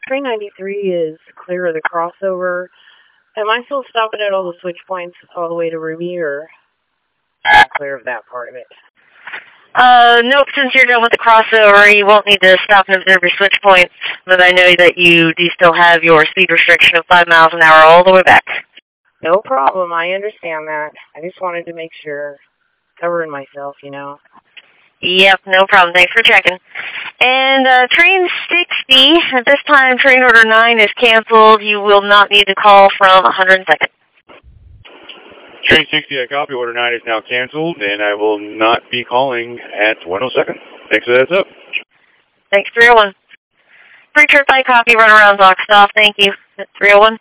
train 93 is clear of the crossover. Am I still stopping at all the switch points all the way to Remier? Clear of that part of it. Nope, since you're done with the crossover, you won't need to stop and observe your switch points, but I know that you do still have your speed restriction of 5 miles an hour all the way back. No problem, I understand that. I just wanted to make sure. Covering myself, you know. Yep, no problem. Thanks for checking. And train 60, at this time, train order 9 is canceled. You will not need to call from 102nd. Train 60, I copy. Order 9 is now canceled, and I will not be calling at 102nd. Thanks for the heads up. Thanks, 301. Free trip, I copy. Run around, Zoc. Stop. Thank you. 301.